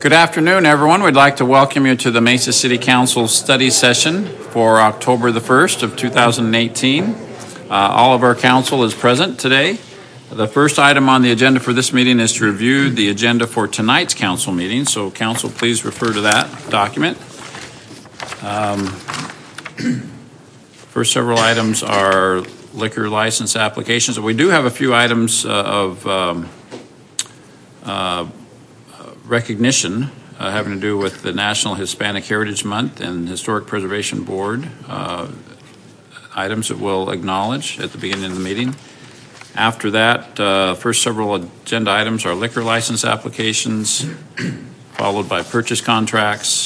Good afternoon, everyone. We'd like to welcome you to the Mesa City Council study session for October the 1st of 2018. All of our council is present today. The first item on the agenda for this meeting is to review the agenda for tonight's council meeting. So, council, please refer to that document. First several items are liquor license applications. We do have a few items of recognition having to do with the National Hispanic Heritage Month and Historic Preservation Board items that we'll acknowledge at the beginning of the meeting. After that, first several agenda items are liquor license applications, followed by purchase contracts,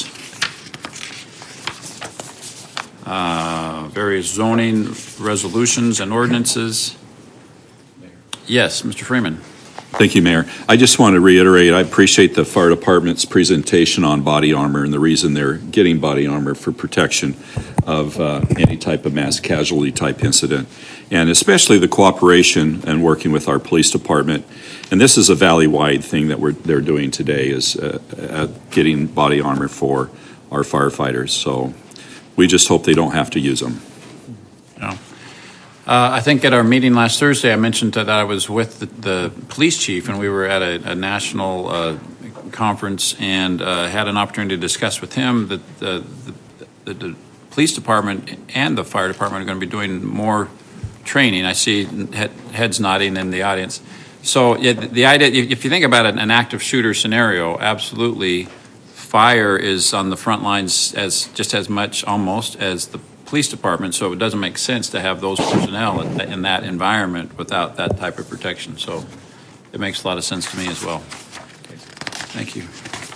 various zoning resolutions and ordinances. Yes, Mr. Freeman. Thank you, Mayor. I just want to reiterate, I appreciate the fire department's presentation on body armor and the reason they're getting body armor for protection of any type of mass casualty type incident, and especially the cooperation and working with our police department. And this is a valley-wide thing that they're doing today, is getting body armor for our firefighters. So we just hope they don't have to use them. No. I think at our meeting last Thursday, I mentioned that I was with the police chief, and we were at a national conference and had an opportunity to discuss with him that the police department and the fire department are going to be doing more training. I see heads nodding in the audience. So the idea, if you think about it, an active shooter scenario, absolutely, fire is on the front lines just as much almost as the police department, so it doesn't make sense to have those personnel in that environment without that type of protection. So it makes a lot of sense to me as well. Okay. Thank you.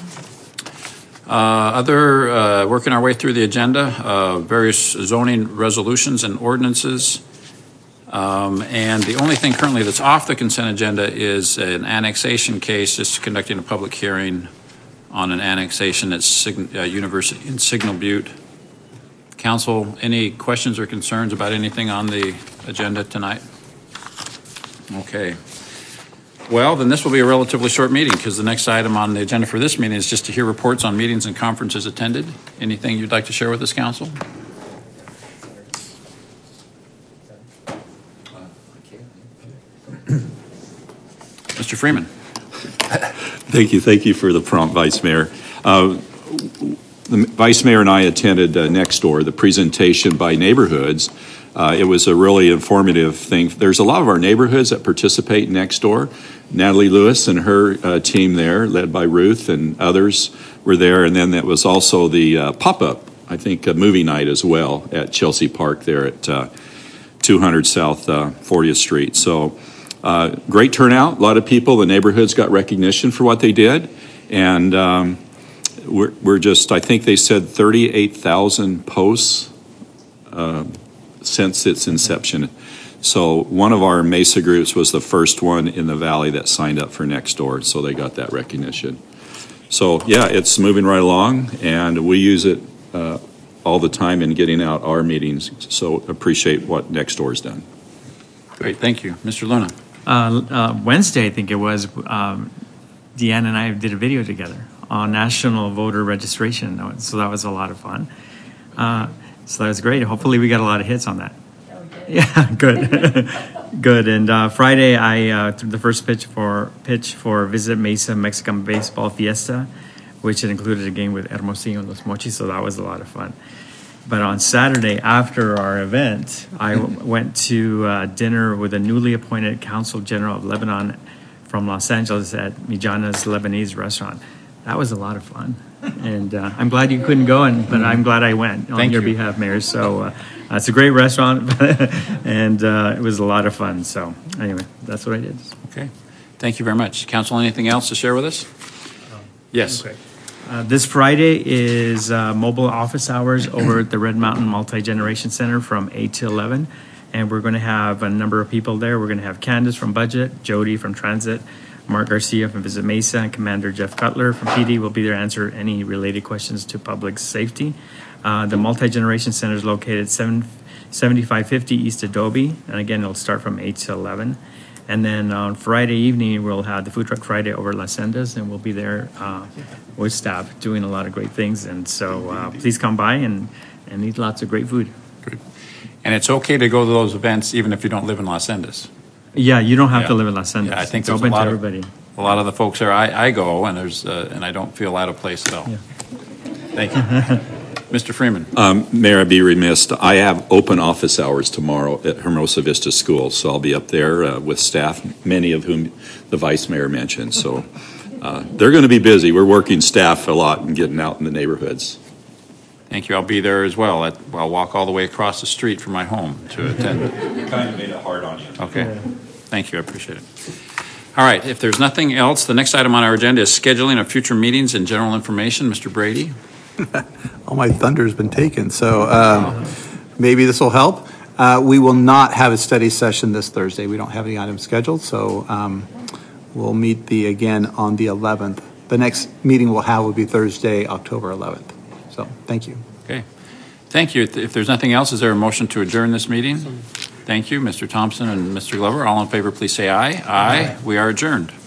Working our way through the agenda, various zoning resolutions and ordinances. And the only thing currently that's off the consent agenda is an annexation case, just conducting a public hearing on an annexation at University in Signal Butte. Council, any questions or concerns about anything on the agenda tonight? Okay. Well, then this will be a relatively short meeting because the next item on the agenda for this meeting is just to hear reports on meetings and conferences attended. Anything you'd like to share with us, Council? Mr. Freeman. Thank you for the prompt, Vice Mayor. The Vice Mayor and I attended Next Door, the presentation by neighborhoods. It was a really informative thing. There's a lot of our neighborhoods that participate in Next Door. Natalie Lewis and her team there, led by Ruth and others, were there. And then that was also the pop-up, I think, movie night as well at Chelsea Park there at 200 South 40th Street. So great turnout, a lot of people. The neighborhoods got recognition for what they did. And we're just, I think they said 38,000 posts since its inception. So one of our Mesa groups was the first one in the valley that signed up for Next Door, so they got that recognition. So yeah, it's moving right along, and we use it all the time in getting out our meetings, so appreciate what Next Door's done. Great, thank you. Mr. Luna. Wednesday, I think it was, Deanna and I did a video together on national voter registration. So that was a lot of fun. So that was great. Hopefully we got a lot of hits on that. Yeah, good. Good. And Friday I threw the first pitch for Visit Mesa Mexican Baseball Fiesta, which had included a game with Hermosillo and Los Mochis, so that was a lot of fun. But on Saturday, after our event, I went to dinner with a newly appointed Consul General of Lebanon from Los Angeles at Mijana's Lebanese restaurant. That was a lot of fun, and I'm glad you couldn't go, but I'm glad I went on your behalf, Mayor. So it's a great restaurant, and it was a lot of fun. So anyway, that's what I did. Okay, thank you very much. Council, anything else to share with us? Yes. Okay. This Friday is mobile office hours over at the Red Mountain Multi-Generation Center from 8 to 11, and we're going to have a number of people there. We're going to have Candace from Budget, Jody from Transit, Mark Garcia from Visit Mesa, and Commander Jeff Cutler from PD will be there to answer any related questions to public safety. The Multi-Generation Center is located at 7550 East Adobe, and again, it'll start from 8 to 11. And then on Friday evening, we'll have the Food Truck Friday over at Las Sendas, and we'll be there with staff doing a lot of great things. And so please come by and eat lots of great food. Great. And it's okay to go to those events even if you don't live in Las Endas. Yeah, you don't have Yeah. to live in Las Sendas. Yeah, I think it's there's open a lot to of everybody. A lot of the folks there, I go, and there's and I don't feel out of place at all. Yeah. Thank you, Mr. Freeman. Mayor, I'd be remiss. I have open office hours tomorrow at Hermosa Vista School, so I'll be up there with staff, many of whom the vice mayor mentioned. So they're going to be busy. We're working staff a lot and getting out in the neighborhoods. Thank you. I'll be there as well. I'll walk all the way across the street from my home to attend. You kind of made it hard on you. Okay. Thank you. I appreciate it. All right. If there's nothing else, the next item on our agenda is scheduling of future meetings and general information. Mr. Brady. All my thunder's been taken, so maybe this will help. We will not have a study session this Thursday. We don't have any items scheduled, so we'll meet again on the 11th. The next meeting we'll have will be Thursday, October 11th. So thank you. Okay. Thank you. If there's nothing else, is there a motion to adjourn this meeting? Thank you, Mr. Thompson and Mr. Glover. All in favor, please say aye. Aye. We are adjourned.